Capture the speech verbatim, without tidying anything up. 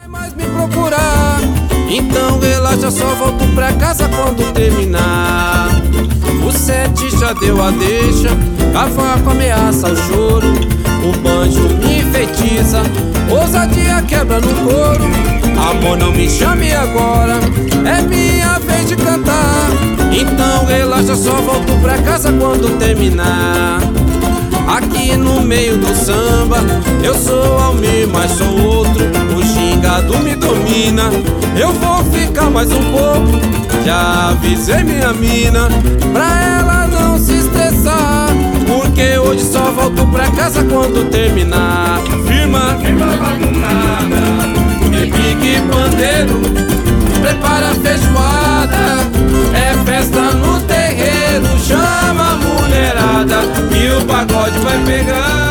mais me procurar, então relaxa, só volto pra casa quando terminar. O sete já deu a deixa, cavaco ameaça o choro, o banjo me enfeitiça, ousadia quebra no couro. Amor, não me chame agora, é minha vez de cantar, então relaxa, só volto pra casa quando terminar. Aqui no meio do samba, eu sou Almir, mas sou outro, o gingado me domina. Eu vou ficar mais um pouco, já avisei minha mina, pra ela não se estressar, porque hoje só volto pra casa quando terminar. Firma, firma bagunçada, repique pandeiro, prepara a feijoada, é festa no terreiro, chama a mulherada e o pagode vai pegar.